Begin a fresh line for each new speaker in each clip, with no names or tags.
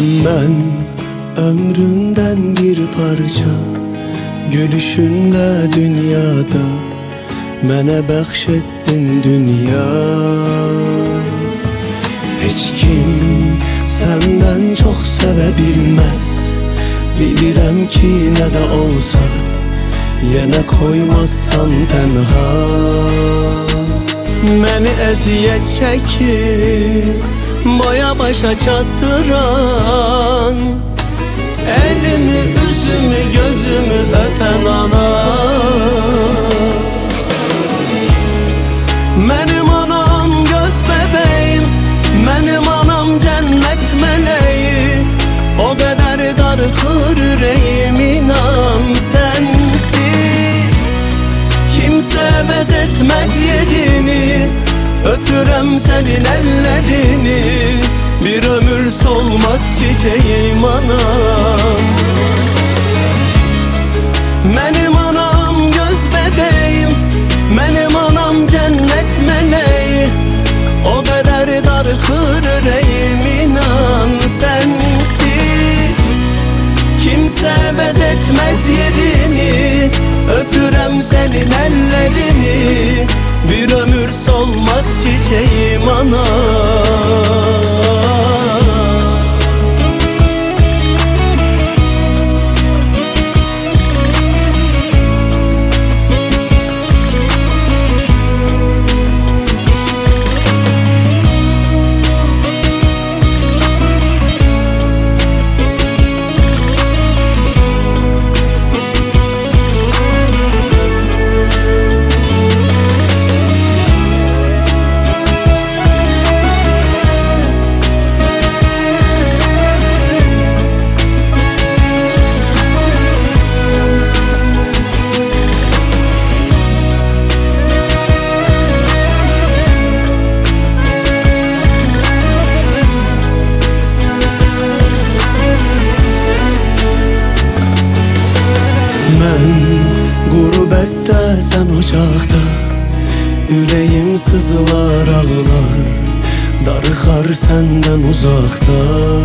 Ben ömrümden bir parça, gülüşünle dünyada mənə bəxş etdin dünya. Heç kim səndən çox sevə bilməz, bilirəm ki nə də olsa yenə qoymazsan tənha. Məni əziyyət çəkir, boya başa çatdıran, elimi, üzümü, gözümü öpən ana. Mənim anam göz bəbəyim, mənim anam cənnət mələyi. O qədər darıxır ürəyim, inan sənsiz kimsə əvəz etməz yerini. Öpürəm sənin əllərini, bir ömür solmaz çiçeğim anam. Mənim anam göz bəbəyim, mənim anam cənnət mələyi. O qədər darıxır ürəyim, inan sənsiz kimsə əvəz etməz yerini. Öpürəm sənin əllərini, bir ömür solmaz çiçeğim anam. Mən qurubətdə, sən ocaqda, ürəyim sızılar, ağlar, darıxar səndən uzaqda.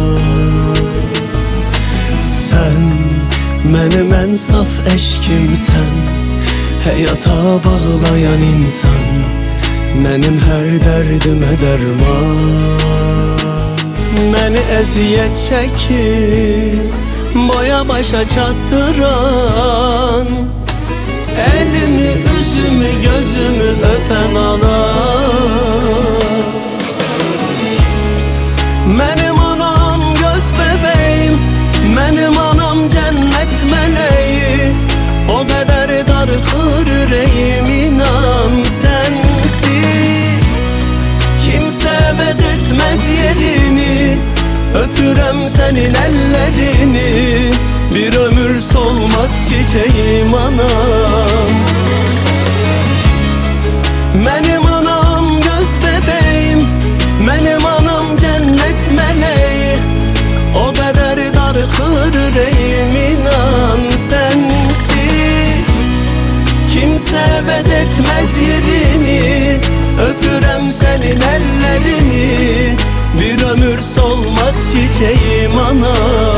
Sən mənim ən saf eşkimsən, həyata bağlayan insan, mənim hər dərdimə dərman. Məni əziyyət çəkir, boya başa çatdıran, elimi, üzümü, gözümü öpən ana. Mənim anam göz bəbəyim, mənim anam cənnət mələyi. O qədər darıxır ürəyim, inan sənsiz kimsə əvəz etməz yerini. Öpürəm sənin əllərini, bir ömür solmaz çiçeğim anam. Mənim anam göz bəbəyim, mənim anam cənnət mələyi. O qədər darıxır ürəyim, inan sənsiz kimsə əvəz etməz yerini. Öpürəm sənin əllərini, bir ömür solmaz çiçeğim anam.